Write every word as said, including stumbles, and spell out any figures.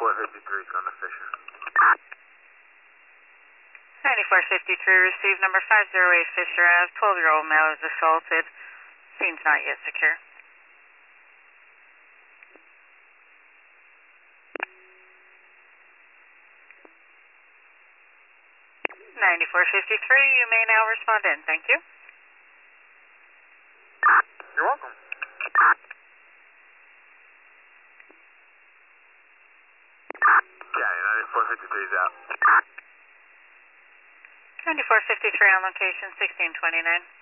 ninety-four fifty-three is going to Fisher. ninety-four fifty-three, received number five oh eight Fisher Ave, twelve-year-old male is assaulted. Scene's not yet secure. ninety-four fifty-three, you may now respond in. Thank you. You're welcome. Yeah, ninety-four fifty-three is out. ninety-four fifty-three on location, sixteen twenty-nine.